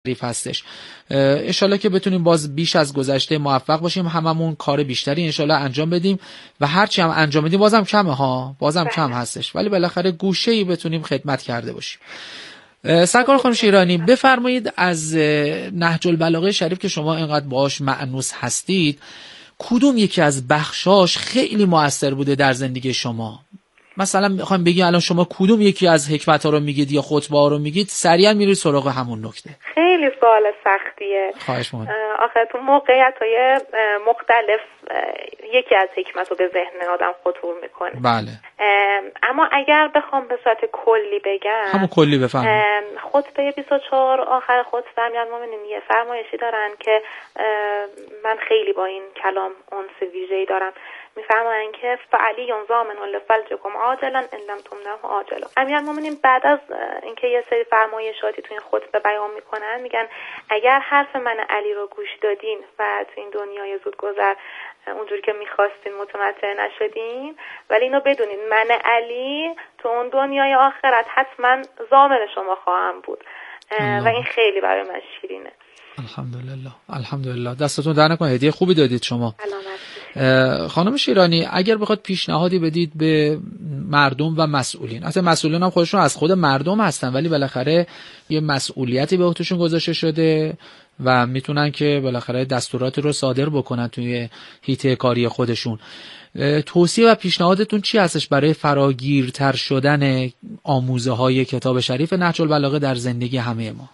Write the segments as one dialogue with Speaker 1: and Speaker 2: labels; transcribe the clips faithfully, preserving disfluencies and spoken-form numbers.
Speaker 1: هستش. انشالله که بتونیم باز بیش از گذشته موفق باشیم، هممون کار بیشتری انشالله انجام بدیم و هرچی هم انجام بدیم بازم کمه ها، بازم بله. کم هستش، ولی بالاخره گوشه‌ای بتونیم خدمت کرده باشیم. سرکار خانم شیرانی بفرمایید از نهج البلاغه شریف که شما اینقدر باهاش مأنوس هستید، کدوم یکی از بخشاش خیلی مؤثر بوده در زندگی شما؟ مثلا میخوام بگیم الان شما کدوم یکی از حکمت‌ها رو میگید یا خطبه ها رو میگید، سریعا میرید سراغ همون نکته.
Speaker 2: خیلی سوال سختیه.
Speaker 1: خواهش می‌کنم.
Speaker 2: آخه تو موقعیت‌های مختلف یکی از حکمت رو به ذهن آدم خطور میکنه.
Speaker 1: بله.
Speaker 2: اما اگر بخوام به صورت کلی بگم،
Speaker 1: همون کلی بفهم.
Speaker 2: خطبه بیست و چهار آخر خطبه امیرالمومنین یه فرمایشی دارن که من خیلی با این کلام انس ویژه‌ای دارم. میفرمایند که فعلی ضامن لفلجکم عاجلا ان لم تمنه عاجلا. امیرالمومنین بعد از اینکه یه سری فرمایشاتی تو این خطبه بیان میکنن میگن اگر حرف من علی رو گوش دادین و تو این دنیای زودگذر اونجوری که میخواستین متمتع نشدین، ولی اینو بدونین من علی تو اون دنیای آخرت حتما ضامن شما خواهم بود. و این خیلی برای من شیرینه.
Speaker 1: الحمدلله الحمدلله. دستتون در نکنه، هدیه خوبی دادید شما. خانم شیرانی اگر بخواد پیشنهادی بدید به مردم و مسئولین، اصلا مسئولین هم خودشون از خود مردم هستن ولی بالاخره یه مسئولیتی به عهدهشون گذاشته شده و میتونن که بالاخره دستوراتی رو صادر بکنن توی حیطه کاری خودشون، توصیه و پیشنهادتون چی هستش برای فراگیرتر شدن آموزه های کتاب شریف نهج البلاغه در زندگی همه ما؟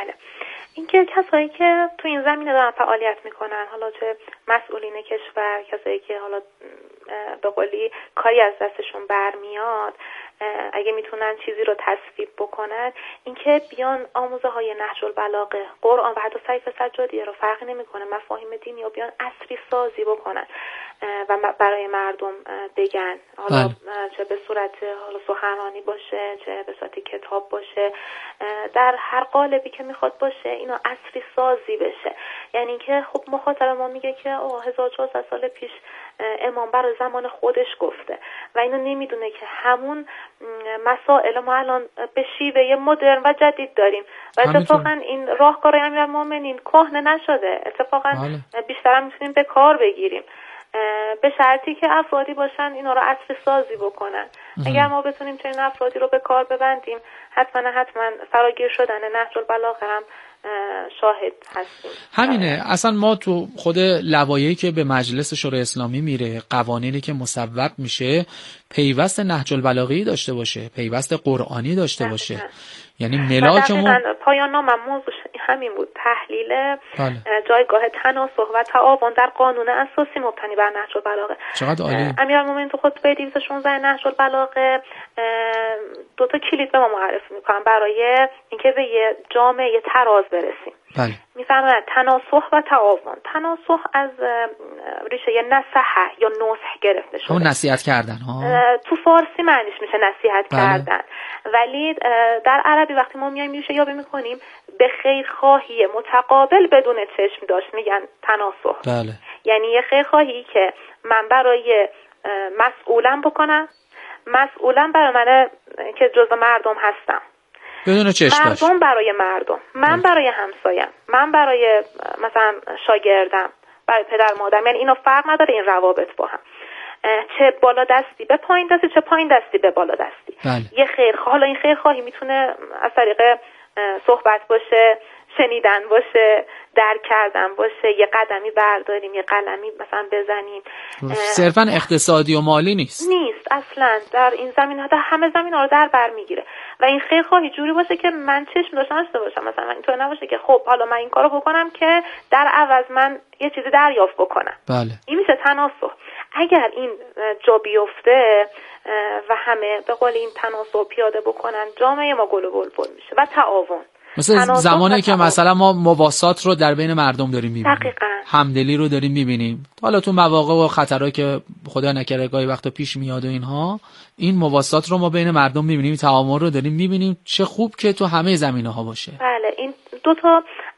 Speaker 2: که کسایی که تو این زمینه دارن فعالیت میکنن، حالا چه مسئولین کشور، کسایی که حالا به قولی کاری از دستشون برمیاد، اگه میتونن چیزی رو تصویب بکنن، اینکه بیان آموزه های نهج البلاغه، قرآن و حتی سیف سجادیه رو فرقی نمیکنه، مفاهیم دینی رو بیان عصری سازی بکنن و برای مردم بگن، حالا چه به صورت حالا سخنرانی باشه، چه به صورت کتاب باشه، در هر قالبی که میخواد باشه اینو عصری سازی بشه. یعنی که خب مخاطب ما میگه که اوه هزار و چهارصد سال پیش امام برای زمان خودش گفته و اینو نمیدونه که همون مسائل ما الان به شیوه مدرن و جدید داریم و اتفاقا این راهکارهای امیرالمومنین کهنه نشده، اتفاقا بیشتر هم میتونیم به کار بگیریم به شرطی که افرادی باشن اینا رو عصر سازی بکنن. اگر ما بتونیم چنین افرادی رو به کار ببندیم، حتما حتما فراگیر شدن نهج البلاغه هم شاهد هستیم.
Speaker 1: همینه. اصلا ما تو خود لوایحی که به مجلس شورای اسلامی میره، قوانینی که مصوب میشه، پیوست نهج البلاغه‌ای داشته باشه، پیوست قرآنی داشته باشه. یعنی ملاکمون
Speaker 2: پایان نامم موضوع همین بود، تحلیل بله. جایگاه تناسخ و تعاون در قانون اساسی مبتنی بر نهج البلاغه.
Speaker 1: چقدر عالی.
Speaker 2: امیرالمومنین تو خطبه دویست و شانزده نهج البلاغه دو تا کلید به ما معرفی میکنن برای اینکه به یه جامعه تراز برسیم.
Speaker 1: بله.
Speaker 2: میفرمایند تناسخ و تعاون. تناسخ از ریشه نصح یا نصح گرفته شده.
Speaker 1: اون نصیحت کردن ها.
Speaker 2: تو فارسی معنیش میشه نصیحت
Speaker 1: بله.
Speaker 2: کردن، ولی در عربی وقتی ما میایم میشه یابی میکنیم به خیرخواهی متقابل بدون چشم داشت میگن تناسخ.
Speaker 1: بله.
Speaker 2: یعنی یه خیرخواهی که من برای مسئولم بکنم، مسئولم برای من که جزء مردم هستم،
Speaker 1: بدون چشم داشت.
Speaker 2: مردم برای مردم، من برای همسایم، من برای مثلا شاگردم، برای پدر مادرم، یعنی اینا فرق نداره این روابط با هم، چه بالا دستی به پایین دستی، چه پایین دستی به بالا دستی.
Speaker 1: بله.
Speaker 2: یه خیرخواه، حالا این خیرخواهی میتونه از طریق صحبت باشه، شنیدن باشه، درک کردن باشه، یه قدمی برداریم، یه قلمی مثلا بزنیم.
Speaker 1: صرفا اقتصادی و مالی نیست.
Speaker 2: نیست اصلا. در این زمین ها همه زمین ها رو در بر میگیره و این خیرخواهی جوری باشه که من چشم داشته داشته باشم، مثلا من اینطور نباشه که خب حالا من این کارو بکنم که در عوض من یه چیزی دریافت بکنم.
Speaker 1: بله.
Speaker 2: این میشه تناسخ. اگر این جا بیفته و همه به قول این تناسخ پیاده بکنن، جامعه ما گل و بلبل میشه. و تعاون،
Speaker 1: مثل زمانی که مثلا ما مواسات رو در بین مردم داریم میبینیم،
Speaker 2: دقیقاً
Speaker 1: همدلی رو داریم میبینیم، حالا تو مواقع و خطرها که خدا نکرده گاهی وقتا پیش میاد و اینها، این مواسات رو ما بین مردم میبینیم، تعامل رو داریم میبینیم. چه خوب که تو همه زمینه ها باشه.
Speaker 2: بله. این دو تا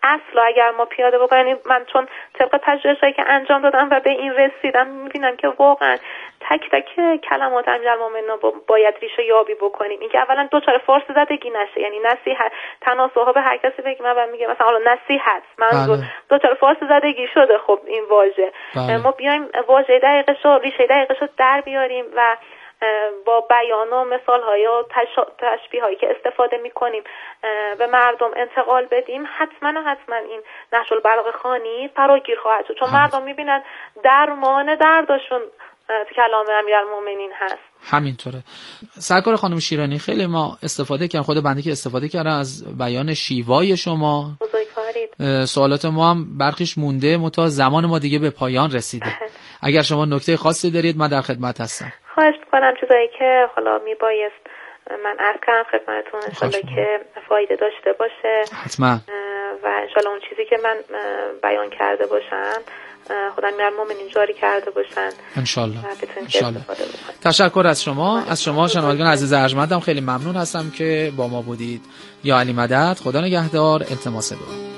Speaker 2: اصل اگر ما پیاده بکنیم، من چون طبق پژوهش‌هایی که انجام دادم و به این رسیدم می‌بینم که واقعا تک تک کلمات امیرالمومنین رو باید ریشه یابی بکنیم. اینکه اولا دچار فارس زدگی نشه، یعنی نصیحت تناسبها به هر کسی بگیم من میگم مثلا حالا نصیحت منظور دچار فارس زدگی شده. خب این واژه بله. ما بیایم واژه دقیقش رو، ریشه دقیقش رو در بیاریم و با بیان و مثال‌های و تشبیه‌هایی که استفاده می‌کنیم به مردم انتقال بدیم، حتما و حتما این نهج البلاغه خوانی فراگیر خواهد شد، چون هم. مردم می‌بینن درمان دردشون تو کلام امیرالمومنین هست.
Speaker 1: همینطوره. سرکار خانم شیرانی، خیلی ما استفاده کردیم، خود بنده که استفاده کردم از بیان شیوای شما.
Speaker 2: بزرگوارید.
Speaker 1: سوالات ما هم برخیش مونده، متا زمان ما دیگه به پایان رسیده. اگر شما نکته خاصی دارید من در خدمت هستم.
Speaker 2: خواهش می‌کنم چیزایی که حالا میبایست من عرض کردم خدمتتون، انشالله که فایده داشته باشه
Speaker 1: حتما،
Speaker 2: و انشالله اون چیزی که من بیان کرده باشم خدا امیرالمومنین جاری کرده باشن
Speaker 1: انشالله. انشالله. تشکر از شما. از شما شنوندگان عزیز ارجمندم خیلی ممنون هستم که با ما بودید. یا علی مدد، خدا نگهدار، التماس دعا.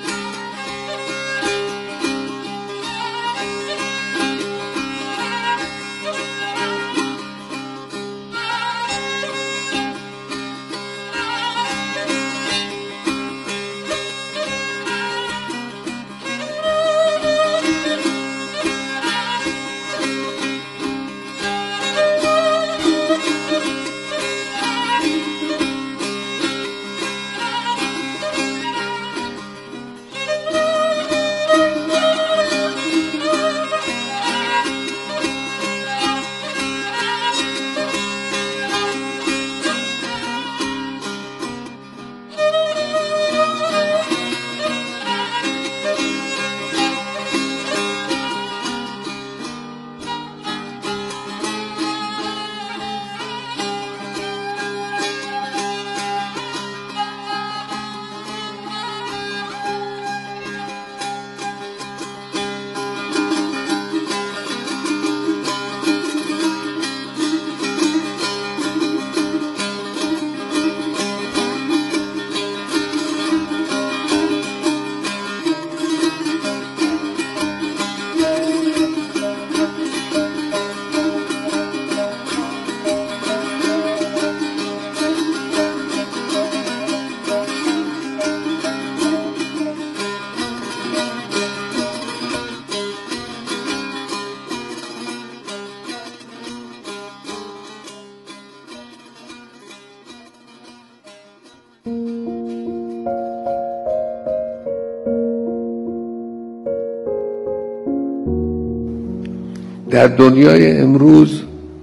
Speaker 3: در دنیای امروز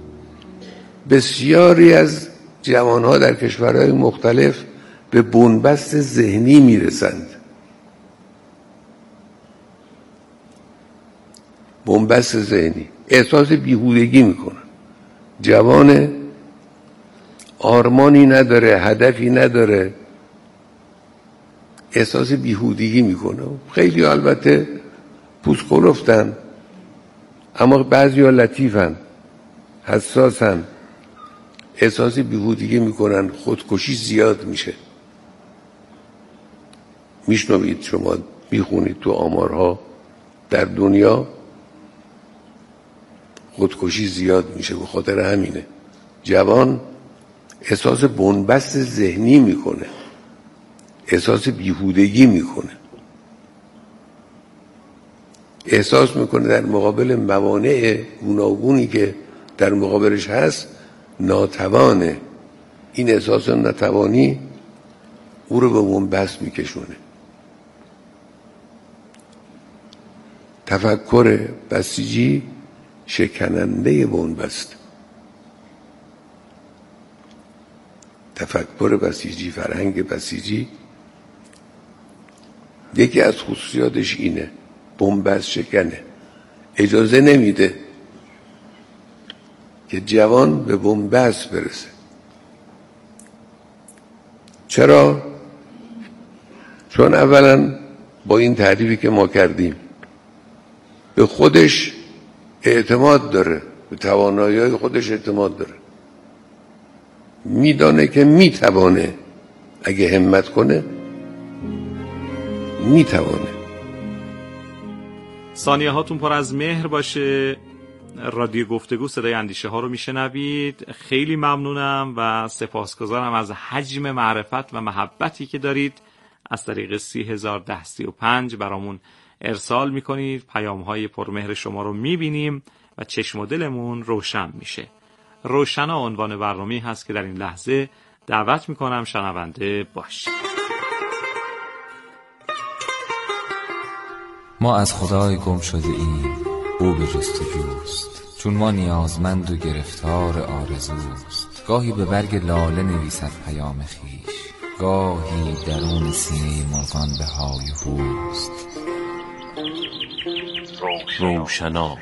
Speaker 3: بسیاری از جوانها در کشورهای مختلف به بنبست ذهنی میرسند. بنبست ذهنی، احساس بیهودگی میکنن. جوان آرمانی نداره، هدفی نداره، احساس بیهودگی میکنه. خیلی البته پوست کلفتن، اما بعضی ها لطیفن، حساسن، احساس بیهودگی میکنن، خودکشی زیاد میشه. میشنوید شما، میخونید تو آمارها در دنیا خودکشی زیاد میشه. به خاطر همینه جوان احساس بنبست ذهنی میکنه، احساس بیهودگی میکنه، احساس میکنه در مقابل موانع گوناگونی که در مقابلش هست ناتوانه. این احساس ناتوانی او رو به بنبست میکشونه. تفکر بسیجی شکننده بنبست. تفکر بسیجی، فرهنگ بسیجی، یکی از خصوصیاتش اینه، بنبست شکنه. اجازه نمیده که جوان به بنبست برسه. چرا؟ چون اولا با این تعریفی که ما کردیم به خودش اعتماد داره، به توانایی‌های خودش اعتماد داره، میدانه که میتوانه اگه همت کنه میتوانه.
Speaker 4: ثانیه هاتون پر از مهر باشه. رادیو گفتگو صدای اندیشه ها رو میشنوید. خیلی ممنونم و سپاسگزارم از حجم معرفت و محبتی که دارید. از طریق سی هزار ده سی و پنج برامون ارسال میکنید. پیام های پرمهر شما رو میبینیم و چشم و دلمون روشن میشه. روشنا عنوان برنامه‌ای هست که در این لحظه دعوت میکنم شنونده باشید.
Speaker 5: ما از خدای گم شده ایم، او به جستجوست، چون ما نیازمند و گرفتار آرزوست. گاهی به برگ لاله نویسد پیام خیش، گاهی درون سینه مرغان به های هوست.
Speaker 6: روشنا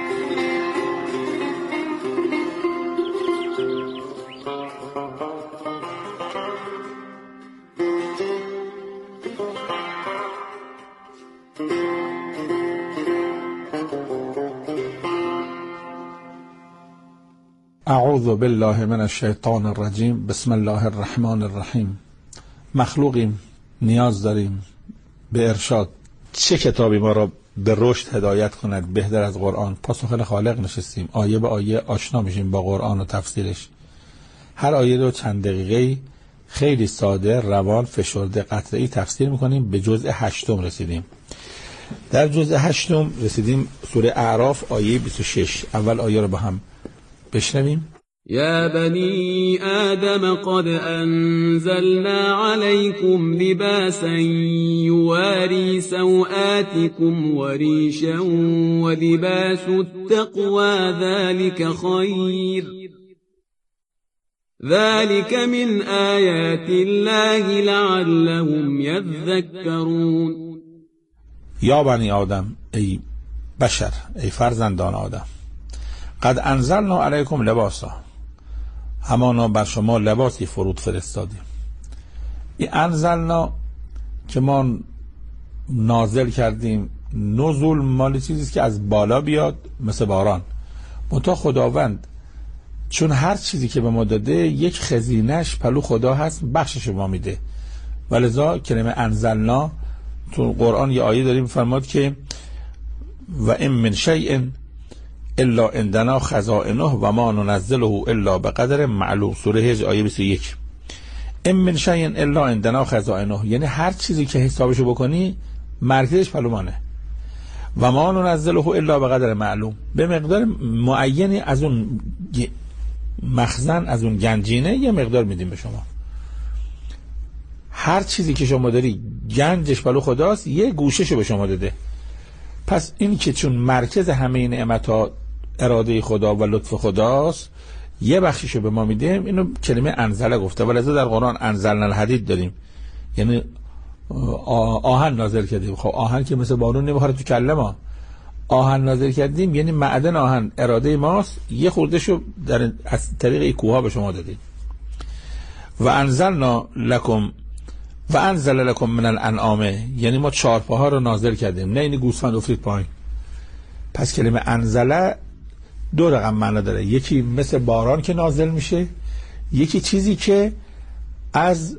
Speaker 7: اعوذ بالله من الشیطان الرجیم. بسم الله الرحمن الرحیم. مخلوقیم، نیاز داریم به ارشاد. چه کتابی ما را به رشد هدایت کند بهتر از قرآن؟ پاسخ خالق نشستیم، آیه به آیه آشنا میشیم با قرآن و تفسیرش. هر آیه رو چند دقیقه خیلی ساده، روان، فشرده، قطعی تفسیر میکنیم. به جزء هشتم رسیدیم. در جزء هشتم رسیدیم سوره اعراف آیه بیست و شش. اول آیه رو با هم بشنویم.
Speaker 8: يا بني آدم قد أنزلنا عليكم لباسا يواري سوآتكم وريشا ولباس التقوى ذلك خير ذلك من آيات الله لعلهم يذكرون.
Speaker 7: یا بنی آدم، ای بشر، ای فرزندان آدم، قد انزلنا علیکم لباسا، همانا بر شما لباسی فرود فرستادیم. این انزلنا که ما نازل کردیم، نزول مال چیزیست که از بالا بیاد مثل باران. منتها خداوند چون هر چیزی که به ما داده یک خزینش پلو خدا هست، بخشش ما میده. ولذا کلمه انزلنا تو قرآن یه آیه داریم فرماد که و ان من شیء الا عندنا خزائنه و ما ننزله الا بقدر معلوم. سوره هجر آیه بیست و یک. ان من شیء الا عندنا خزائنه، یعنی هر چیزی که حسابشو بکنی مرکزش پلومانه. و ما ننزله الا بقدر معلوم، به مقدار معینی از اون مخزن، از اون گنجینه یه مقدار میدیم به شما. هر چیزی که شما داری گنجش پلو خداست، یه گوشهشو به شما داده. پس این که چون مرکز همه این نعمت‌ها اراده خدا و لطف خداست، یه بخشیشو به ما میدیم. اینو کلمه انزله گفته. ولذا در قرآن انزلنا الحدید داریم، یعنی آهن نازل کردیم. خب آهن که مثل بارون نمیخوره تو کله ما. آهن نازل کردیم یعنی معدن آهن اراده ماست، یه خوردهشو در از طریق این کوها به شما دادیم. و انزلنا لکم و انزل لکم من الانعام، یعنی ما چارپاها رو نازل کردیم، نه این گوسفند افتید پایین. پس کلمه انزله دو رقم معنا داره. یکی مثل باران که نازل میشه، یکی چیزی که از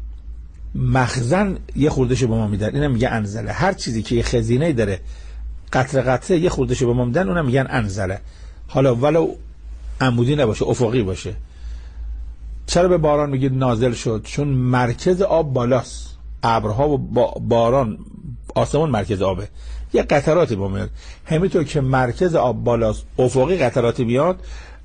Speaker 7: مخزن یه خوردهشو به ما میدن، اینم میگه انزله. هر چیزی که یه خزینه داره قطره قطره یه خوردهشو به ما میدن، اونم میگن انزله. حالا ولو عمودی نباشه، افقی باشه. چرا به باران میگید نازل شد؟ چون مرکز آب بالاست. ابرها و باران، آسمون مرکز آبه، یه قطراتی با میاد. همینطور که مرکز آب بالاست، افقی قطراتی بیاد.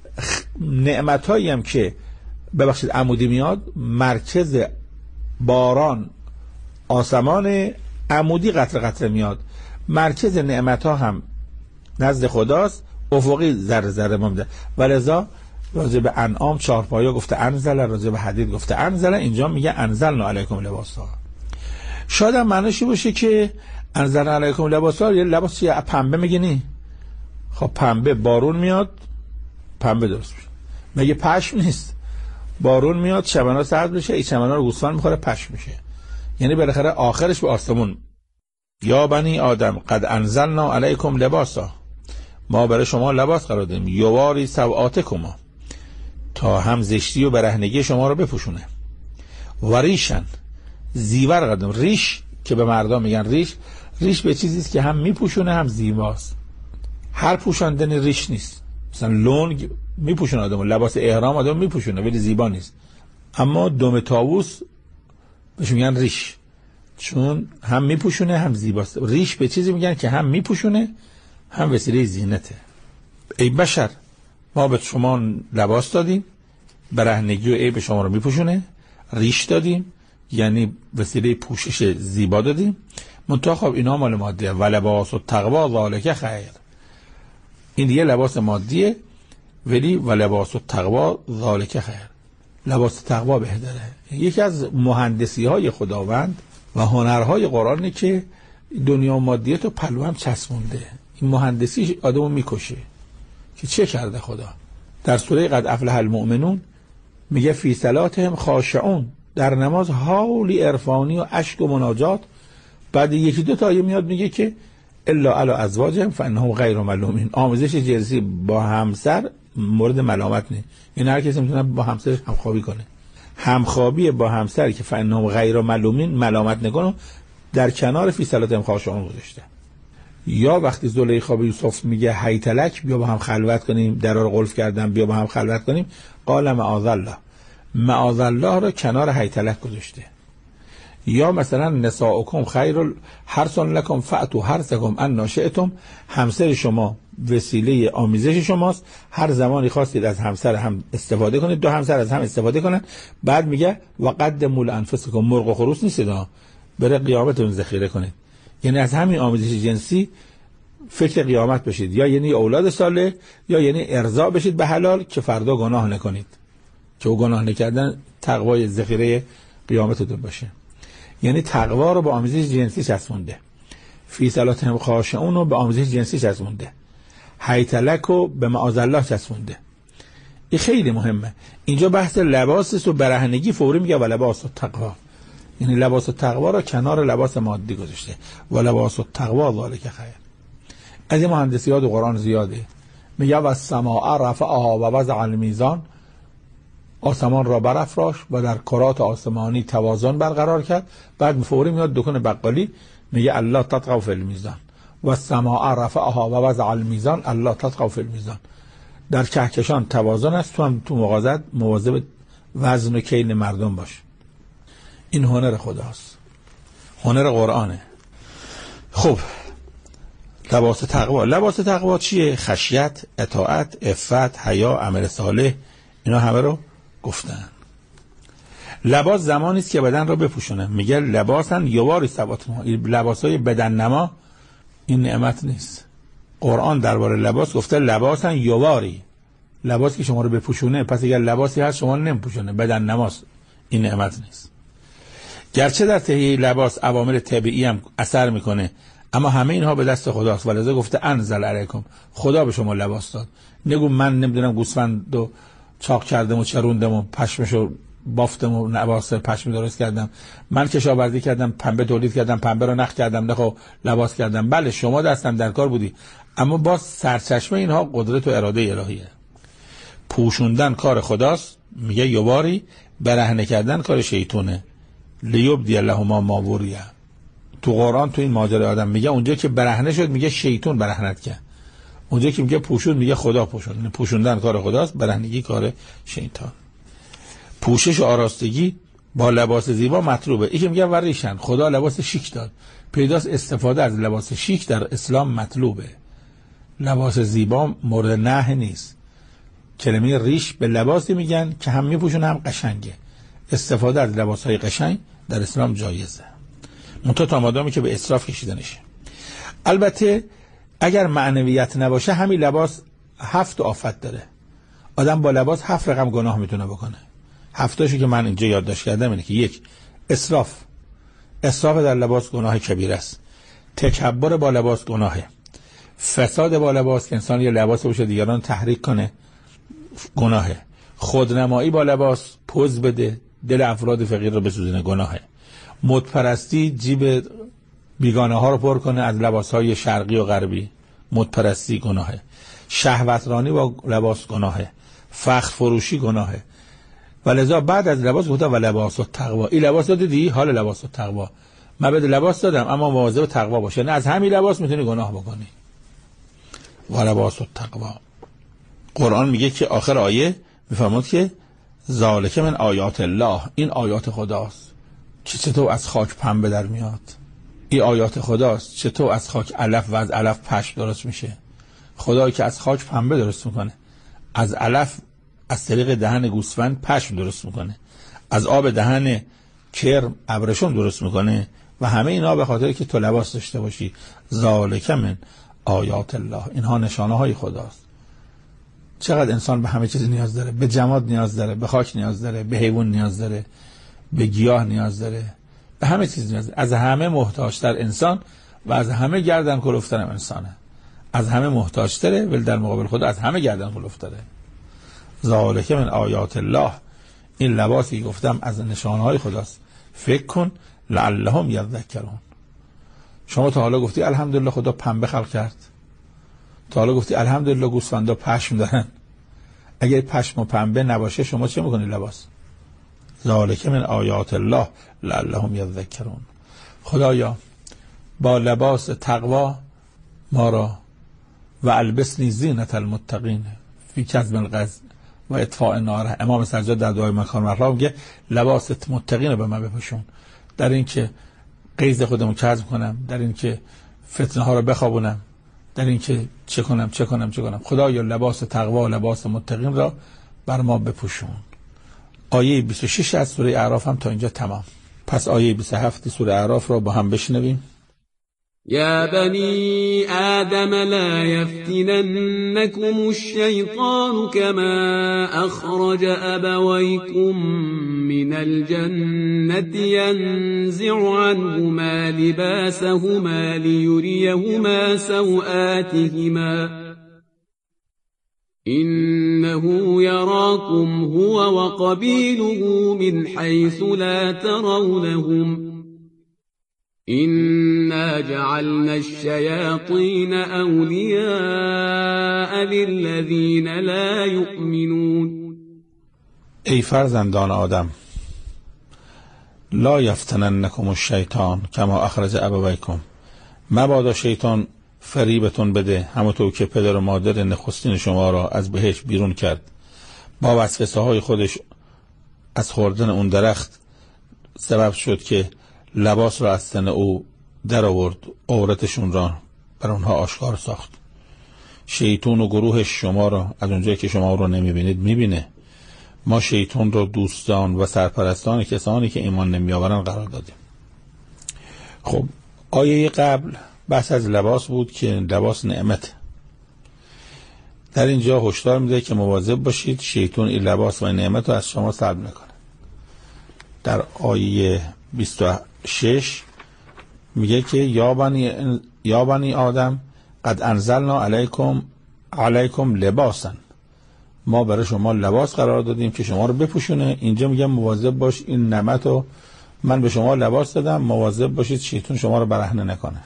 Speaker 7: نعمتایی هم که ببخشید عمودی میاد، مرکز باران آسمان، عمودی قطره قطره میاد. مرکز نعمتها هم نزد خداست، افقی ذره ذره ما میده. ولذا راجع به انعام چهارپایا گفته انزل، راجع به حدید گفته انزل، اینجا میگه انزلنا علیکم لباسا. شاید هم معنیش باشه که انزلنا علیکم لباسا یه لباس یه پنبه میگنی. خب پنبه بارون میاد پنبه درست میشه. مگه پشم نیست؟ بارون میاد چمنا سرد میشه، این چمنا رو گوسفند میخوره پشم میشه. یعنی بالاخره آخرش به آسمون. یا بنی آدم قد انزلنا علیکم لباسا، ما برای شما لباس قرار دادیم. یواری سوآتکم، تا هم زشتی و برهنگی شما رو بپوشونه. و ریشن، زیور قدم. ریش که به مردم میگن ریش، ریش به چیزی است که هم میپوشونه هم زیباست. هر پوشاندنی ریش نیست. مثلا لنگ میپوشونه آدمو، لباس احرام آدمو میپوشونه ولی زیبا نیست. اما دم طاووس بهش میگن ریش، چون هم میپوشونه هم زیباست. ریش به چیزی میگن که هم میپوشونه هم وسیله زینته. ای بشر، ما به شما لباس دادیم، برهنگی و عیب شما رو میپوشونه. ریش دادیم یعنی وسیله پوشش زیبا دادیم. منتها خب اینا مال مادیه. و لباس و تقوا ذالک خیر. این دیگه لباس مادیه، ولی و لباس و تقوا ذالک خیر. لباس تقوا بهتره. یکی از مهندسی های خداوند و هنرهای قرآنه که دنیا مادیت و پلو هم چسبونده. این مهندسی آدمو میکشه که چه کرده خدا. در سوره قد افلح المؤمنون میگه فی صلاتهم خاشعون، در نماز حالی عرفانی و اشک و مناجات. بعد یکی دو تا آیه میاد میگه که الا علی ازواجهم فانهم غیر ملومین. آمیزش جنسی با همسر مورد ملامت نیست. یعنی هر کسی میتونه با همسرش همخوابی کنه. همخوابی با همسر که فانهم غیر ملومین ملامت نکنه در کنار فی صلاتهم خاشعون گذاشته. یا وقتی زلیخا به یوسف میگه هیتلک بیا با هم خلوت کنیم، درا رو قلف کردم بیا با هم خلوت کنیم، قال معاذ الله، معاذ الله رو کنار هیتلک گذاشته. یا مثلا نساؤکم خیر حرث لکم فأتوا حرثکم ان شئتم، همسر شما وسیله آمیزش شماست، هر زمانی خواستید از همسر هم استفاده کنید، دو همسر از هم استفاده کنن. بعد میگه وقدموا لانفسکم، مرغ و خروس نیستید بره قیامتتون ذخیره کنید. یعنی از همین آمیزش جنسی فکر قیامت بشید، یا یعنی اولاد صالح یا یعنی ارضا بشید به حلال که فردا گناه نکنید، که او گناه نکردن تقوای ذخیره قیامتتون باشه. یعنی تقوا رو با آمیزش جنسی چسبونده، فی صلاتهم خاشعون رو به آمیزش جنسی چسبونده، هیتلک رو به معاذ الله چسبونده. این خیلی مهمه. اینجا بحث لباس و برهنگی فوری میگه و لباس و تقوا، یعنی لباس و تقوا رو کنار لباس مادی گذاشته. و لباس و تقوا ذالک خیر. از این مهندسیات قرآن زیاده. میگه و السماء رفعها و وضع المیزان، آسمان را برافراش و در کرات آسمانی توازن برقرار کرد. بعد فوری میاد دکان بقالی میگه الله تطغوا فی المیزان و السماء رفعها و وضع المیزان الله تطغوا فی المیزان. در کهکشان توازن است، تو هم تو مغازات مواظب وزن و کیل مردم باش. این هنر خداست، هنر قرآنه. خب لباس تقوا، لباس تقوا چیه؟ خشیت، اطاعت، عفت، حیا، عمل صالح، اینا همه رو گفتن. لباس زمانی است که بدن رو بپوشونه. میگه لباسن یواری سوات ما، لباسای بدن نما این نعمت نیست. قرآن درباره لباس گفته لباسن یواری، لباس که شما رو بپوشونه. پس اگر لباسی هست شما رو نمیپوشونه، بدن نماست، این نعمت نیست. گرچه در تهیه لباس عوامل طبیعی هم اثر میکنه، اما همه اینها به دست خداست. ولذا گفته انزل علیکم، خدا به شما لباس داد. نگو من نمیدونم گوسفند و چاق کردم و چروندم و پشمشو بافتم و لباس پشمی درست کردم، من کشاورزی کردم، پنبه تولید کردم، پنبه رو نخ کردم، نخو لباس کردم. بله شما دستم در کار بودی، اما باز سرچشمه اینها قدرت و اراده الهیه. پوشوندن کار خداست. میگه یواری، برهنه کردن کار شیطونه. لیبدی لهما ما وریه. تو قرآن تو این ماجرای آدم میگه اونجا که برهنه شد میگه شیطان برهنت کرد، اونجا که میگه پوشون میگه خدا پوشون. پوشوندن کار خداست، برهنگی کار شیطان. پوشش و آراستگی با لباس زیبا مطلوبه. این که میگه وریشن، خدا لباس شیک داد. پیداست استفاده از لباس شیک در اسلام مطلوبه. لباس زیبا مورد نهی نیست. کلمه ریش به لباسی میگن که هم میپوشونه هم قشنگه. استفاده از لباسهای قشنگ در اسلام جایزه، منتها تا مادامی که به اسراف کشیده نشه. البته اگر معنویت نباشه همین لباس هفت آفت داره. آدم با لباس هفت رقم گناه میتونه بکنه. هفتاشو که من اینجا یادداشت کردم اینه که یک، اسراف، اسراف در لباس گناه کبیره است. تکبر با لباس گناهه. فساد با لباس که انسان یه لباس باشه دیگران تحریک کنه گناهه. خودنمایی با لباس، پوز بده، دل افراد فقیر رو بسوزونه گناهه. مدپرستی، جیب بیگانه ها رو پر کنه از لباس های شرقی و غربی، مدپرستی گناهه. شهوترانی با لباس گناهه. فخر فروشی گناهه. ولذا بعد از لباس گفته و لباس و تقوا. این لباس رو دیدی؟ حال لباس و تقوا. من بده لباس دادم اما مواظب تقوا باشه، نه از همین لباس میتونی گناه بکنی. و لباس التقوا، قرآن میگه که آخر آیه میفرماد که ذالک من آیات الله، این آیات خداست که چطور از خاک پنبه در میاد. این آیات خداست چطور از خاک علف و از علف پشم درست میشه. خدایی که از خاک پنبه درست میکنه، از علف از طریق دهن گوسفند پشم درست میکنه، از آب دهن کرم ابرشم درست میکنه و همه اینا به خاطر که تو لباس داشته باشی. ذالک من آیات الله، اینها نشانه های خداست. چقدر انسان به همه چیز نیاز داره، به جماد نیاز داره، به خاک نیاز داره، به حیوان نیاز داره، به گیاه نیاز داره، به همه چیز نیاز داره. از همه محتاجتر انسان و از همه گردن کلفتر انسانه. از همه محتاجتره ولی در مقابل خدا از همه گردن کلفتره. ذالک من آیات الله، این لباسی گفتم از نشانهای خداست. فکر کن لعلهم یذکرون. شما تا حالا گفتی الحمدلله خدا پنبه خلق کرد؟ تا حالا گفتی الحمدلله گوسفندا پشم دارن؟ اگر پشم و پنبه نباشه شما چه میکنی لباس؟ ذالک من آیات الله لعلهم یذکرون. خدایا با لباس تقوا ما را و البسنی زینت المتقین فی کظم الغیظ و اطفاء النار. امام سجاد در دعای مکارم الاخلاق میگه لباس متقین رو به من بپوشون، در این که غیظ خودمو کظم کنم، در این که فتنه ها رو بخوابونم، در این که چه کنم چه کنم چه کنم. خدایا لباس تقوا و لباس متقین را بر ما بپوشون. آیه بیست و شش از سوره اعراف هم تا اینجا تمام. پس آیه بیست و هفت سوره اعراف را با هم بشنویم.
Speaker 8: يا بني آدم لا يفتننكم الشيطان كما أخرج أبويكم من الجنة ينزع عنهما لباسهما ليريهما سوآتهما إنه يراكم هو وقبيله من حيث لا ترونهم إنا جعلنا الشياطين أولياء للذين لا يؤمنون.
Speaker 7: ای فرزندان آدم، لا یفتننکم الشیطان کما اخرج ابویکم، مبادا شیطان فریبتون بده همونطور که پدر و مادر نخستین شما را از بهشت بیرون کرد، با وسوسه های خودش از خوردن اون درخت سبب شد که لباس را از تن او در آورد، عورتشون را بر اونها آشکار ساخت. شیطان و گروهش شما را از اونجایی که شما رو نمیبینید میبینه. ما شیطان را دوستان و سرپرستان کسانی که ایمان نمیآورن قرار دادیم. خب آیه قبل بحث از لباس بود که لباس نعمت. در اینجا هشدار میده که مواظب باشید شیطان این لباس و نعمت رو از شما سلب نکنه. در آیه بیست و شش میگه که یا بنی یا بنی آدم قد انزلنا علیکم علیکم لباسا، ما برای شما لباس قرار دادیم که شما رو بپوشونه. اینجا میگه مواظب باش این نعمت رو من به شما لباس دادم، مواظب باشید شیطان شما رو برهنه نکنه.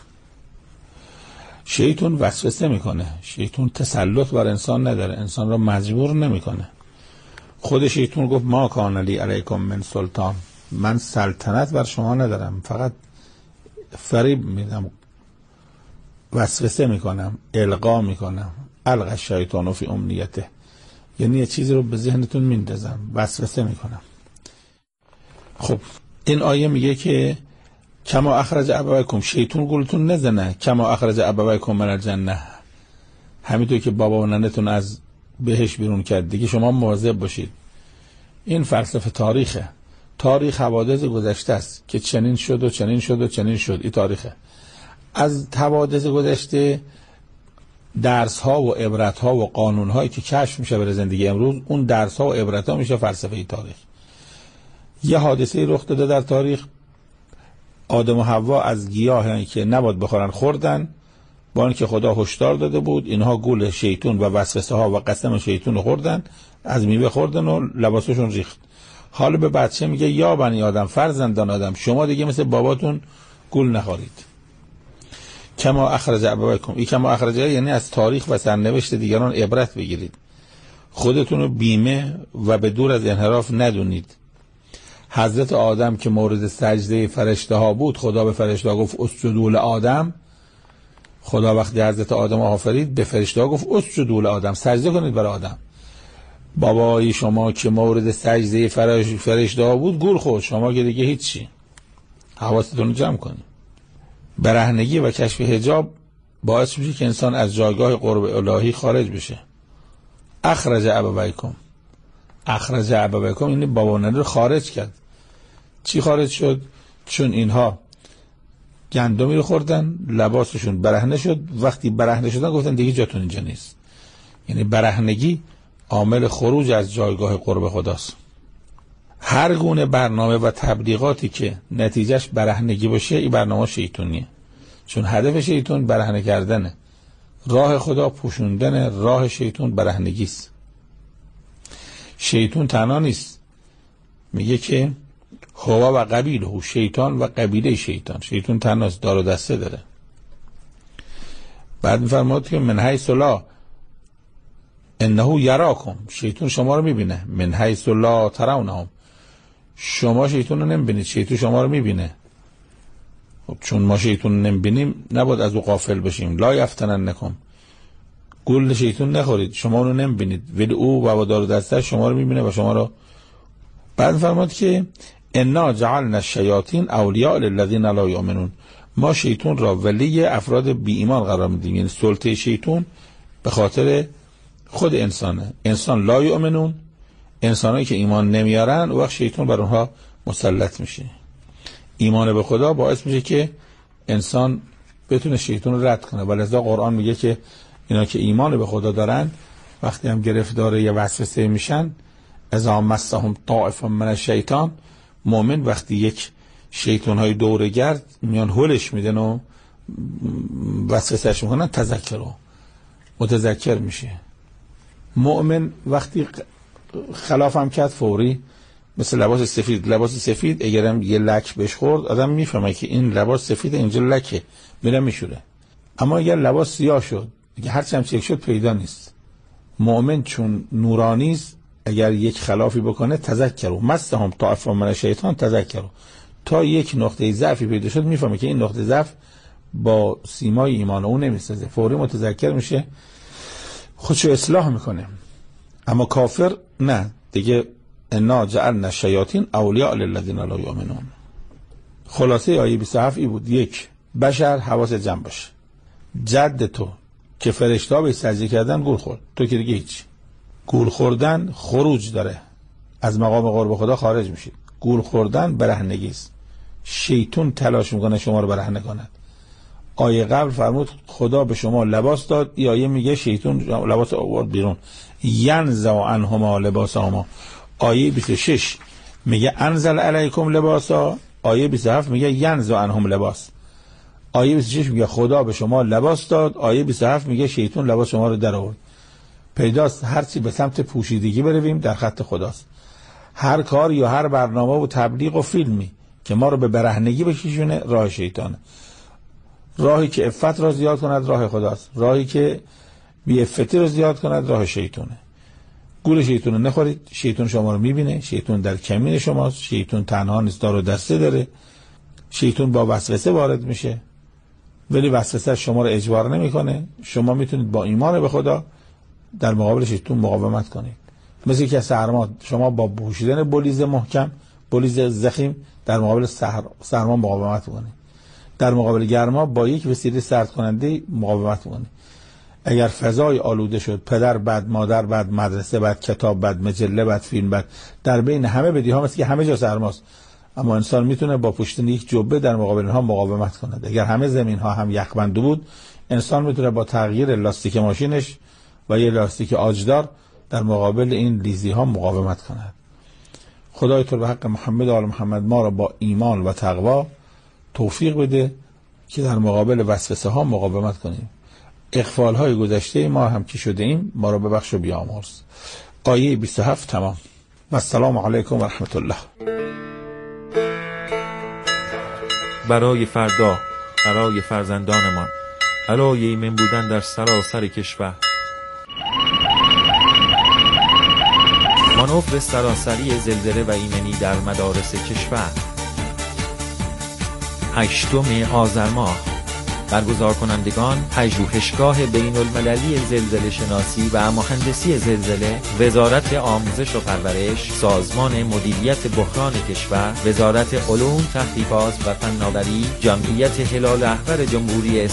Speaker 7: شیطان وسوسه میکنه، شیطان تسلط بر انسان نداره، انسان رو مجبور نمیکنه. خود شیطان گفت ما کان لی علیکم من سلطان، من سلطنت بر شما ندارم، فقط فریب میدم، وسوسه میکنم، القا میکنم. القا الشیطان فی امنیته، یعنی یه چیزی رو به ذهنتون میندازم، وسوسه میکنم. خب این آیه میگه که کما اخرج ابویکم، شیطان گولتون نزنه، کما اخرج ابویکم من الجنه، همینطور که بابا و ننتون از بهش بیرون کرد دیگه شما مواظب باشید. این فلسفه تاریخه، تاریخ حوادث گذشته است که چنین شد و چنین شد و چنین شد. این تاریخه. از حوادث گذشته درس ها و عبرت ها و قانون هایی که کشف میشه برای زندگی امروز، اون درس ها و عبرت ها میشه فلسفه تاریخ. یه حادثه رخ داده در تاریخ، آدم و حوا از گیاهی که نباید بخورن خوردن، با اینکه خدا هشدار داده بود، اینها گول شیطان و وسوسه ها و قسم شیطان خوردن، از میوه خوردن و لباسشون ریخت. حالا به بچه میگه یا بنی آدم، فرزندان آدم، شما دیگه مثل باباتون گول نخورید. کما اخرج ابویکم، این کما اخرج یعنی از تاریخ و سرنوشت دیگران عبرت بگیرید، خودتون رو بیمه و به دور از انحراف ندونید. حضرت آدم که مورد سجده فرشته ها بود، خدا به فرشته ها گفت اسجدوا لآدم. خدا وقتی حضرت آدم آفرید به فرشته ها گفت اسجدوا لآدم، سجده کنید برای آدم. بابای شما که مورد سجده فرشته ها بود گول خورد، شما که دیگه هیچی. حواستون رو جمع کنید. برهنگی و کشف حجاب باعث میشه که انسان از جایگاه قرب الهی خارج بشه. اخرج ابویکم، اخرج ابویکم یعنی بابانه رو خارج کرد. چی خارج شد؟ چون اینها گندمی رو خوردن، لباسشون برهنه شد. وقتی برهنه شدن گفتن دیگه جاتون اینجا نیست. یعنی برهنگی عامل خروج از جایگاه قرب خداست. هر گونه برنامه و تبلیغاتی که نتیجهش برهنگی باشه این برنامه شیطونیه، چون هدف شیطان برهنه کردنه. راه خدا پوشوندن، راه شیطان برهنگیست. شیطان تنها نیست، میگه که هوا و قبیله، شیطان و قبیله شیطان. شیطان تنهاست، دار و دسته داره. بعد میفرماد که من حیث لا انه یراکم، شیطان شما رو میبینه. من حیث لا ترونهم، شما شیطان رو نمیبینید، شیطان شما رو میبینه. خب چون ما شیطان رو نمیبینیم نباید از او غافل بشیم. لا یفتننکم، گول شیطان نخورید، شما رو نمیبینید ولی او و دار و دسته شما رو میبینه و شما رو. بعد فرماد که انا جعلنا الشیاطین اولیاء للذین لا یؤمنون، ما شیطان را ولی افراد بی ایمان قرار میدیم. یعنی سلطه شیطان به خاطر خود انسانه. انسان لا یؤمنون، انسانایی که ایمان نمیارن، و وقت شیطان بر اونها مسلط میشه. ایمان به خدا باعث میشه که انسان بتونه شیطان رو رد کنه. ولذا قرآن میگه که اینا که ایمان به خدا دارن وقتی هم گرفتار یه وسوسه میشن، اذا مسهم طائف من الشیطان، مؤمن وقتی یک شیطان های دوره گرد میان هولش میدن و وسوسهش میکنن، تذکرو متذکر میشه. مؤمن وقتی خلاف هم کرد فوری، مثل لباس سفید. لباس سفید اگرم یه لک بهش خورد آدم میفهمه که این لباس سفید، اینجا لکه، میره میشوره. اما اگر لباس سیاه شد دیگه هرچی هم چک شد پیدا نیست. مؤمن چون نورانیست اگر یک خلافی بکنه تذکرو مسهم طائف من الشیطان، تذکرو تا یک نقطه ضعفی پیدا شد میفهمه که این نقطه ضعف با سیمای ایمان اون نمیسازه، فوری متذکر میشه، خودشو اصلاح میکنه. اما کافر نه، دیگه انا جعلنا الشیاطین اولیاء للذین لا یؤمنون. خلاصه آیه بیست و هفت ای بود: یک، بشر حواس جمع باشه. جد تو که فرشته ها به سجده کردن گول خورد، تو که دیگه هیچ. گول خوردن خروج داره، از مقام قرب خدا خارج میشید. گول خوردن برهنگی است. شیطان تلاش میکنه شما رو برهنه کند. آیه قبل فرمود خدا به شما لباس داد، این آیه میگه شیطان لباس آورد بیرون. ینزع عنهما لباسهما. آیه بیست و شش میگه انزل علیکم لباسا، آیه بیست و هفت میگه ینزع عنهم لباس. آیه بیست و شش میگه خدا به شما لباس داد، آیه بیست و هفت میگه شیطان لباس شما رو در آورد. پیداست هر چی به سمت پوشیدگی برویم در خط خداست. هر کار یا هر برنامه و تبلیغ و فیلمی که ما رو به برهنگی بکشونه راه شیطانه. راهی که عفت را زیاد کند راه خداست، راهی که بی عفتی را زیاد کند راه شیطانه. گول شیطان رو نخورید، شیطان شما رو میبینه، شیطان در کمین شماست، شیطان تنها نیست، دار و دسته داره. شیطان با وسوسه وارد میشه ولی وسوسه شما رو اجبار نمیکنه. شما میتونید با ایمان به خدا در مقابل شیطان مقاومت کنید. مثل که سرما، شما با پوشیدن بلیز محکم، بلیز ضخیم در مقابل سرما مقاومت کنید. در مقابل گرما با یک وسیله سرد کننده مقاومت کنید. اگر فضای آلوده شد، پدر بد، مادر بد، مدرسه بد، کتاب بد، مجله بد، فیلم بد، در بین همه بدی ها مثل که همه جا سرماست، اما انسان میتونه با پوشیدن یک جبه در مقابل اینها مقاومت کند. اگر همه زمین ها هم یخبند بود، انسان میتونه با تغییر لاستیک ماشینش و یه لاستیک آجدار در مقابل این لیزی ها مقاومت کند. خدای تو به حق محمد و آل محمد ما را با ایمان و تقوا توفیق بده که در مقابل وسوسه ها مقاومت کنیم. اغفال های گذشته ما هم که شده ایم ما را ببخش و بیامرز. آیه بیست و هفت تمام. و السلام علیکم و رحمت الله.
Speaker 6: برای فردا، برای فرزندانمان، برای ایمن بودن در سراسر کشور، مانور سراسری زلزله و ایمنی در مدارس کشور. هشتم آذر ماه برگزار کنندگان پژوهشگاه بین المللی زلزله شناسی و مهندسی زلزله، وزارت آموزش و پرورش، سازمان مدیریت بحران کشور، وزارت علوم، تحقیقات و فناوری، جمعیت هلال احمر جمهوری